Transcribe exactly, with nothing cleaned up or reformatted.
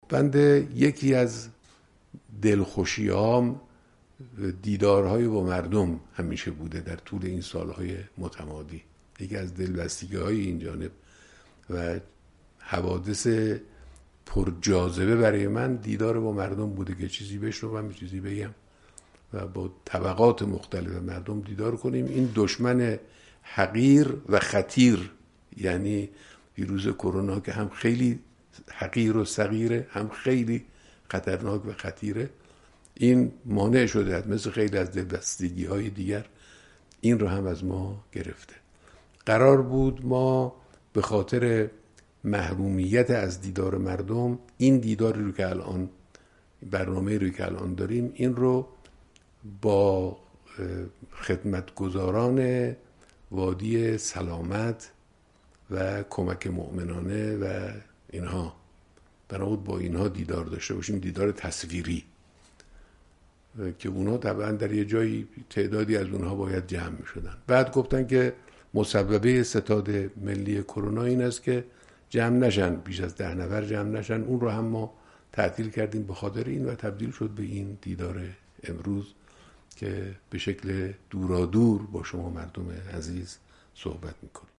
بنده یکی از دلخوشیام دیدارهای با مردم همیشه بوده در طول این سالهای متمادی. یکی از دلبستگی‌های این جانب و حوادث پرجاذبه برای من دیدار با مردم بوده که چیزی بشنوم، چیزی بگم و با طبقات مختلف مردم دیدار کنیم. این دشمن حقیر و خطیر، یعنی ویروس کرونا که هم خیلی حقیر و صغیره هم خیلی خطرناک و خطیره، این مانع شده مثل خیلی از دلبستگی های دیگر این رو هم از ما گرفته. قرار بود ما به خاطر محرومیت از دیدار مردم این دیداری رو که الان برنامه رو که الان داریم این رو با خدمتگزاران وادی سلامت و کمک مؤمنانه و اینها بنا بود با اینها دیدار داشته باشیم، دیدار تصویری که اونها طبعا در یه جایی تعدادی از اونها باید جمع می شدن. بعد گفتن که مسببه ستاد ملی کرونا این است که جمع نشن، بیش از ده نفر جمع نشن. اون رو هم ما تعطیل کردیم به خاطر این و تبدیل شد به این دیدار امروز که به شکل دورادور با شما مردم عزیز صحبت میکنیم.